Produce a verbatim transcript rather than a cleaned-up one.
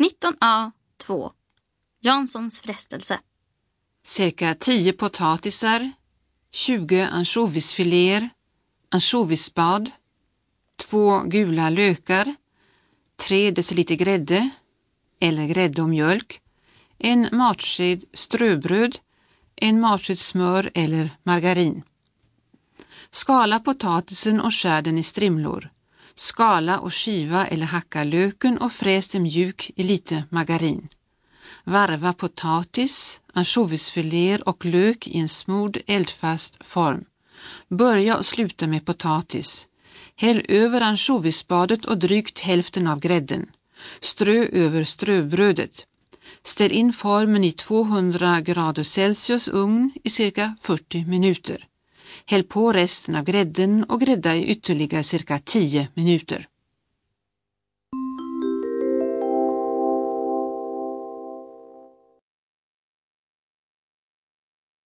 nitton A två. Janssons frestelse. Cirka tio potatisar, tjugo ansjovisfiléer, ansjovisspad, två gula lökar, tre deciliter grädde eller grädde och mjölk, en matsked ströbröd, en matsked smör eller margarin. Skala potatisen och skär den i strimlor. Skala och skiva eller hacka löken och fräs den mjuk i lite margarin. Varva potatis, ansjovisfiléer och lök i en smord eldfast form. Börja och sluta med potatis. Häll över ansjovisbadet och drygt hälften av grädden. Strö över ströbrödet. Ställ in formen i tvåhundra grader Celsius ugn i cirka fyrtio minuter. Häll på resten av grädden och grädda i ytterligare cirka tio minuter.